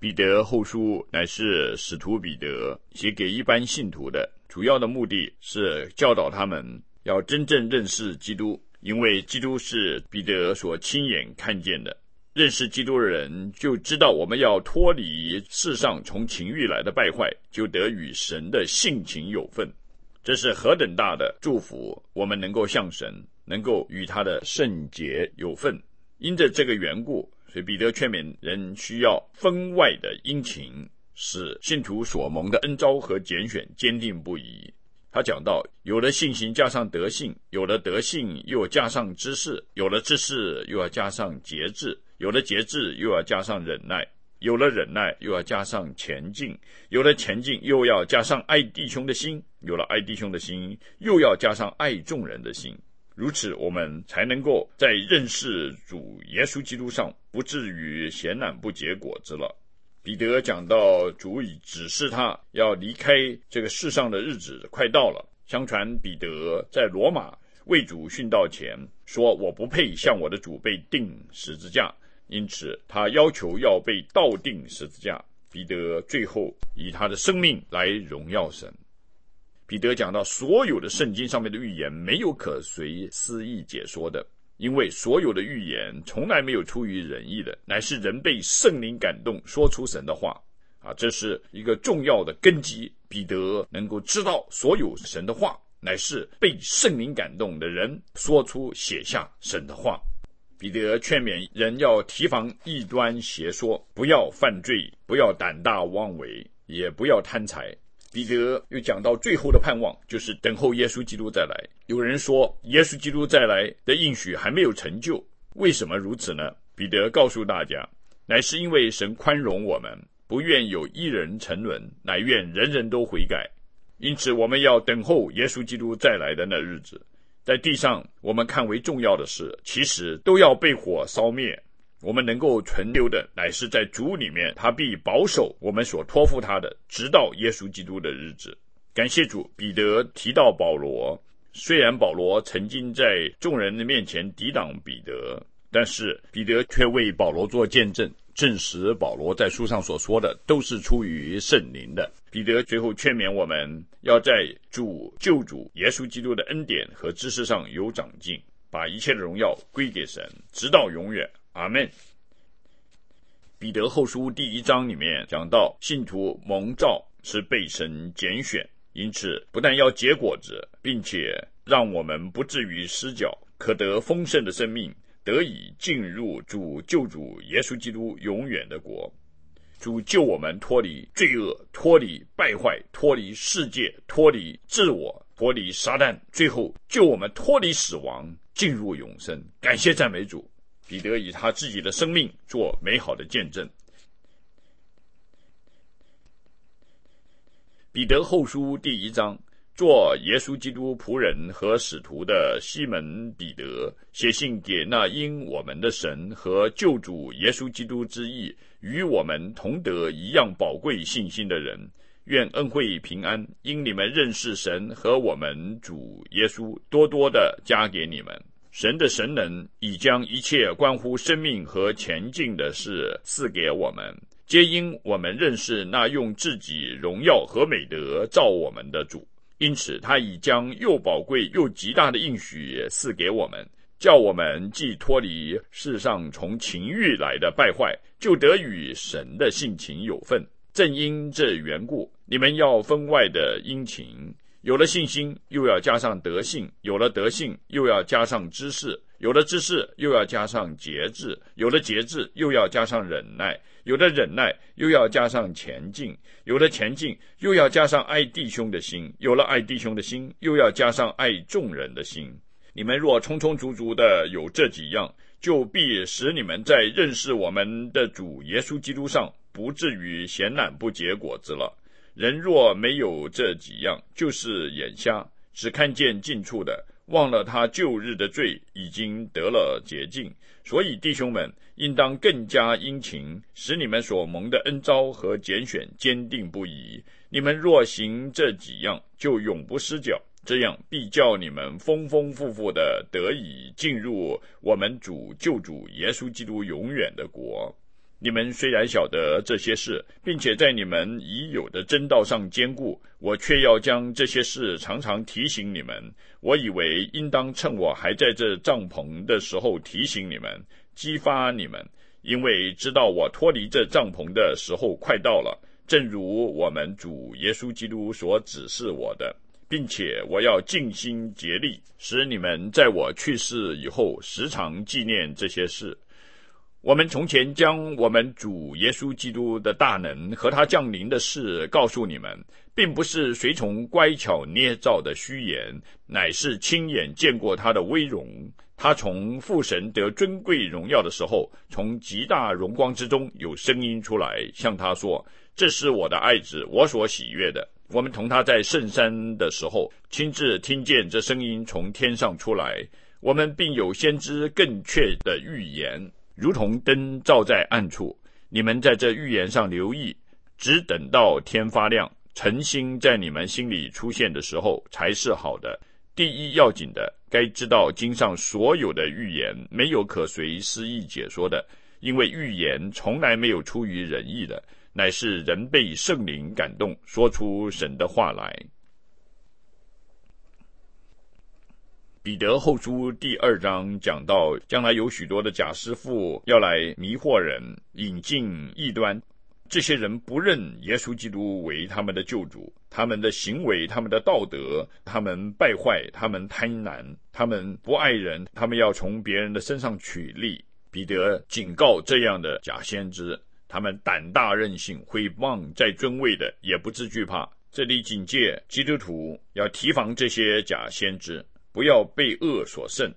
彼得后书乃是使徒彼得写给一般信徒的，主要的目的是教导他们要真正认识基督，因为基督是彼得所亲眼看见的。认识基督的人就知道，我们要脱离世上从情欲来的败坏，就得与神的性情有份。这是何等大的祝福，我们能够向神，能够与他的圣洁有份。因着这个缘故，所以彼得劝勉人需要分外的殷勤，使信徒所蒙的恩召和拣选坚定不移。他讲到，有了信心加上德性，有了德性又加上知识，有了知识又要加上节制，有了节制又要加上忍耐，有了忍耐又要加上前进，有了前进又要加上爱弟兄的心，有了爱弟兄的心又要加上爱众人的心。如此我们才能够在认识主耶稣基督上不至于闲懒不结果子了。彼得讲到主已指示他要离开这个世上的日子快到了。相传彼得在罗马为主殉道前说，我不配向我的主被钉十字架，因此他要求要被倒钉十字架。彼得最后以他的生命来荣耀神。彼得讲到，所有的圣经上面的预言没有可随私意解说的，因为所有的预言从来没有出于人意的，乃是人被圣灵感动说出神的话这是一个重要的根基。彼得能够知道所有神的话乃是被圣灵感动的人说出写下神的话。彼得劝勉人要提防异端邪说，不要犯罪，不要胆大妄为，也不要贪财。彼得又讲到最后的盼望，就是等候耶稣基督再来。有人说耶稣基督再来的应许还没有成就，为什么如此呢？彼得告诉大家，乃是因为神宽容我们，不愿有一人沉沦，乃愿人人都悔改。因此我们要等候耶稣基督再来的那日子。在地上我们看为重要的事，其实都要被火烧灭。我们能够存留的乃是在主里面，他必保守我们所托付他的，直到耶稣基督的日子。感谢主。彼得提到保罗，虽然保罗曾经在众人的面前抵挡彼得，但是彼得却为保罗做见证，证实保罗在书上所说的都是出于圣灵的。彼得最后劝勉我们要在救主耶稣基督的恩典和知识上有长进，把一切的荣耀归给神，直到永远。阿们。彼得后书第1章里面讲到，信徒蒙召是被神拣选，因此不但要结果子，并且让我们不至于失脚，可得丰盛的生命，得以进入救主耶稣基督永远的国。主救我们脱离罪恶，脱离败坏，脱离世界，脱离自我，脱离撒旦，最后救我们脱离死亡，进入永生。感谢赞美主。彼得以他自己的生命做美好的见证。彼得后书第1章，做耶稣基督仆人和使徒的西门彼得，写信给那因我们的神和救主耶稣基督之义与我们同得一样宝贵信心的人，愿恩惠平安因你们认识神和我们主耶稣多多的加给你们。神的神能已将一切关乎生命和前进的事赐给我们，皆因我们认识那用自己荣耀和美德造我们的主。因此他已将又宝贵又极大的应许赐给我们，叫我们既脱离世上从情欲来的败坏，就得与神的性情有份。正因这缘故，你们要分外的殷勤，有了信心又要加上德性，有了德性又要加上知识，有了知识又要加上节制，有了节制又要加上忍耐，有了忍耐又要加上前进，有了前进又要加上爱弟兄的心，有了爱弟兄的心又要加上爱众人的心。你们若充充足足的有这几样，就必使你们在认识我们的主耶稣基督上不至于闲懒不结果子了。人若没有这几样，就是眼瞎，只看见近处的，忘了他旧日的罪已经得了洁净。所以弟兄们，应当更加殷勤，使你们所蒙的恩召和拣选坚定不移。你们若行这几样，就永不失脚，这样必叫你们丰丰富富的得以进入我们救主耶稣基督永远的国。 你们虽然晓得这些事，并且在你们已有的真道上坚固，我却要将这些事常常提醒你们。我以为应当趁我还在这帐篷的时候提醒你们，激发你们，因为知道我脱离这帐篷的时候快到了，正如我们主耶稣基督所指示我的，并且我要尽心竭力，使你们在我去世以后时常纪念这些事。我们从前将我们主耶稣基督的大能和他降临的事告诉你们，并不是随从乖巧捏造的虚言，乃是亲眼见过他的威荣。他从父神得尊贵荣耀的时候，从极大荣光之中有声音出来，向他说：这是我的爱子，我所喜悦的。我们同他在圣山的时候，亲自听见这声音从天上出来。我们并有先知更确的预言，如同灯照在暗处。你们在这预言上留意，只等到天发亮，晨星在你们心里出现的时候才是好的。第一要紧的，该知道经上所有的预言没有可随私意解说的，因为预言从来没有出于人意的，乃是人被圣灵感动，说出神的话来。彼得后书第2章讲到，将来有许多的假师傅要来迷惑人，引进异端。这些人不认耶稣基督为他们的救主，他们的行为，他们的道德，他们败坏，他们贪婪，他们不爱人，他们要从别人的身上取利。彼得警告这样的假先知，他们胆大任性，毁谤在尊位的，也不知惧怕。这里警戒基督徒要提防这些假先知，不要被恶所胜。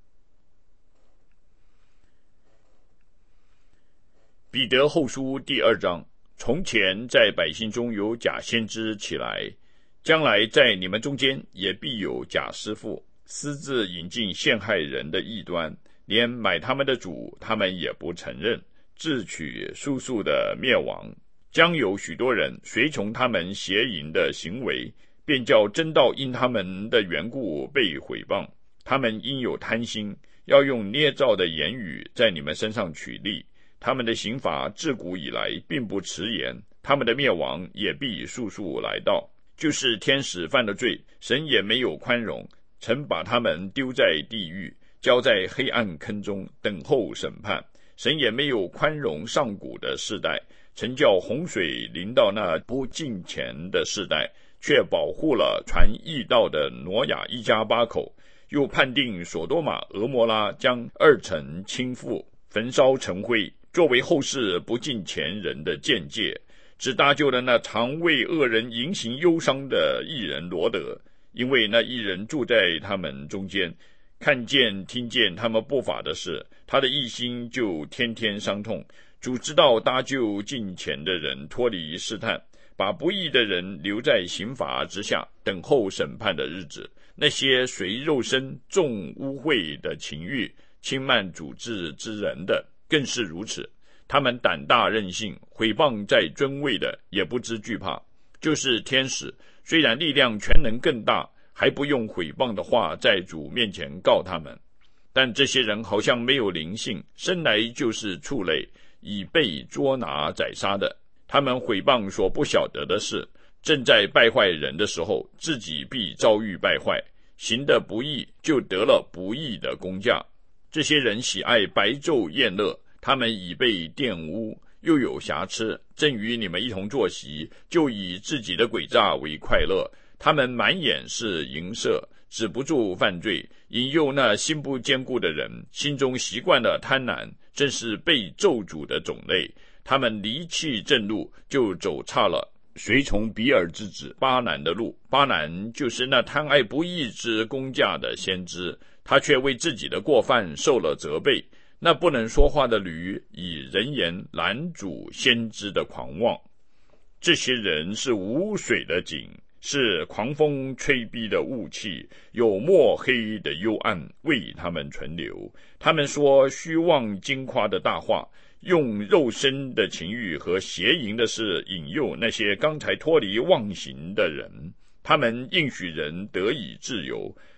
彼得后书第2章，从前在百姓中有假先知起来，将来在你们中间也必有假师傅，私自引进陷害人的异端，连买他们的主他们也不承认，自取速速的灭亡。将有许多人随从他们邪淫的行为，便叫真道因他们的缘故被毁谤。他们因有贪心，要用捏造的言语在你们身上取利。他们的刑罚自古以来并不迟延，他们的灭亡也必速速来到。就是天使犯了罪，神也没有宽容，曾把他们丢在地狱，交在黑暗坑中，等候审判。神也没有宽容上古的世代，曾叫洪水临到那不敬虔的世代，却保护了传义道的挪亚一家8口，又判定所多玛、俄摩拉，将2城倾覆，焚烧成灰，作为后世不敬虔人的鉴戒，只搭救了那常为恶人淫行忧伤的义人罗德，因为那义人住在他们中间，看见听见他们不法的事，他的义心就天天伤痛。主知道搭救敬虔的人脱离试探，把不义的人留在刑罚之下，等候审判的日子。那些随肉身重污秽的情欲，轻慢主治之人的，更是如此。他们胆大任性，毁谤在尊位的，也不知惧怕。就是天使，虽然力量全能更大，还不用毁谤的话在主面前告他们。但这些人好像没有灵性，生来就是畜类，已被捉拿宰杀的。他们毁谤所不晓得的事，正在败坏人的时候，自己必遭遇败坏，行的不义，就得了不义的工价。这些人喜爱白昼宴乐，他们已被玷污，又有瑕疵，正与你们一同坐席，就以自己的诡诈为快乐。他们满眼是淫色，止不住犯罪，引诱那心不坚固的人，心中习惯了贪婪，正是被咒诅的种类。他们离弃正路，就走差了，随从比尔之子巴南的路。巴南就是那贪爱不义之工价的先知，他却为自己的过犯受了责备。那不能说话的驴，以人言拦阻先知的狂妄。这些人是无水的井，是狂风吹逼的雾气，有墨黑的幽暗为他们存留。他们说虚妄矜夸的大话，用肉身的情欲和邪淫的事引诱那些刚才脱离妄行的人。他们应许人得以自由，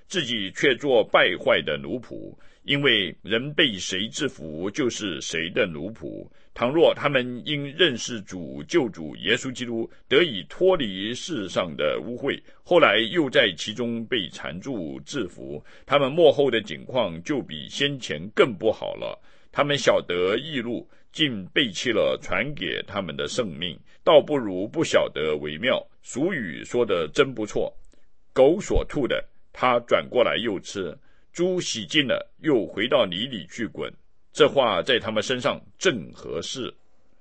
自己却做败坏的奴仆，因为人被谁制服，就是谁的奴仆。倘若他们因认识主救主耶稣基督，得以脱离世上的污秽，后来又在其中被缠住制服，他们末后的景况就比先前更不好了。他们晓得义路，竟背弃了传给他们的圣命，倒不如不晓得为妙。俗语说得真不错，狗所吐的，他转过来又吃；猪洗净了，又回到泥里去滚。这话在他们身上正合适。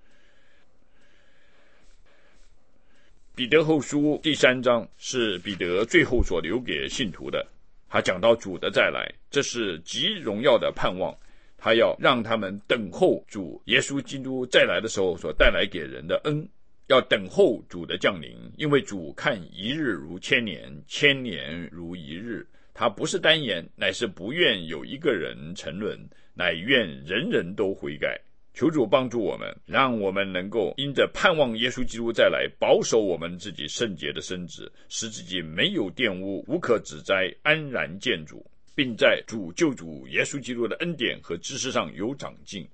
彼得后书第3章是彼得最后所留给信徒的，他讲到主的再来，这是极荣耀的盼望，他要让他们等候主耶稣基督再来的时候所带来给人的恩，要等候主的降临，因为主看一日如千年，千年如一日。他不是单言，乃是不愿有一个人沉沦，乃愿人人都悔改。求主帮助我们，让我们能够因着盼望耶稣基督再来，保守我们自己圣洁的身子，使自己没有玷污，无可指摘，安然见主，并在主救主耶稣基督的恩典和知识上有长进。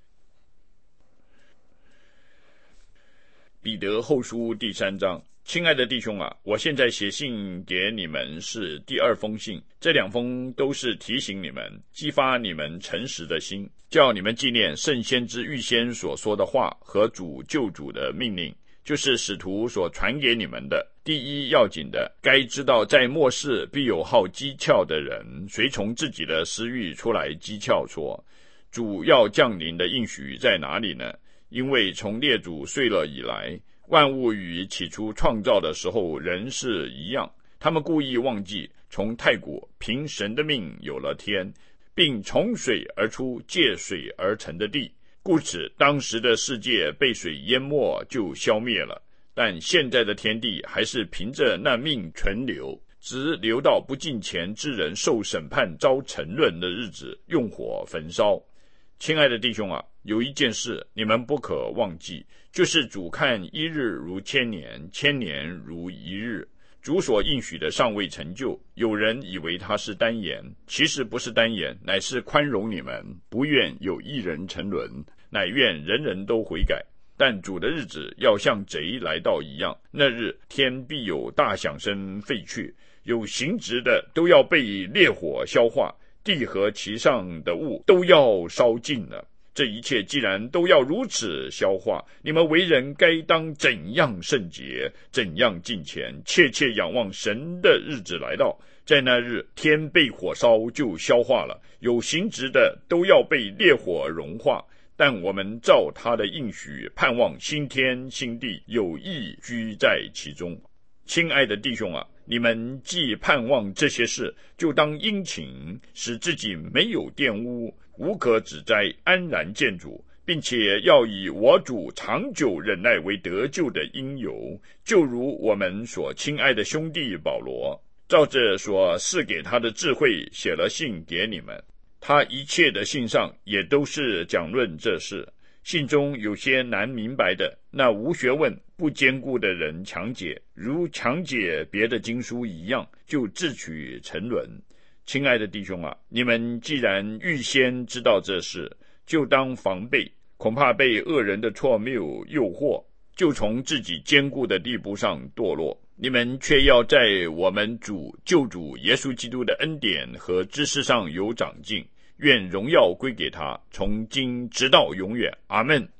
彼得后书第3章，亲爱的弟兄啊，我现在写信给你们是第2封信，这2封都是提醒你们，激发你们诚实的心，叫你们纪念圣先知预先所说的话和主救主的命令，就是使徒所传给你们的。第一要紧的，该知道在末世必有好讥诮的人，随从自己的私欲出来讥诮说，主要降临的应许在哪里呢？因为从列祖睡了以来，万物与起初创造的时候仍是一样，他们故意忘记从太古凭神的命有了天，并从水而出借水而成的地，故此当时的世界被水淹没就消灭了，但现在的天地还是凭着那命存留，直留到不敬虔之人受审判遭沉沦的日子，用火焚烧。亲爱的弟兄啊，有一件事你们不可忘记，就是主看一日如千年，千年如一日。主所应许的尚未成就，有人以为他是单言，其实不是单言，乃是宽容你们，不愿有一人沉沦，乃愿人人都悔改。但主的日子要像贼来到一样，那日天必有大响声废去，有形质的都要被烈火消化，地和其上的物都要烧尽了。这一切既然都要如此消化，你们为人该当怎样圣洁，怎样敬虔，切切仰望神的日子来到。在那日，天被火烧就消化了，有形质的都要被烈火融化，但我们照他的应许，盼望新天新地，有义居在其中。亲爱的弟兄啊，你们既盼望这些事，就当殷勤，使自己没有玷污，无可指摘，安然见主，并且要以我主长久忍耐为得救的因由，就如我们所亲爱的兄弟保罗，照着所赐给他的智慧写了信给你们。他一切的信上也都是讲论这事。信中有些难明白的，那无学问不坚固的人强解，如强解别的经书一样，就自取沉沦。亲爱的弟兄啊，你们既然预先知道这事，就当防备，恐怕被恶人的错谬诱惑，就从自己坚固的地步上堕落。你们却要在我们主救主耶稣基督的恩典和知识上有长进，愿荣耀归给他，从今直到永远。阿们。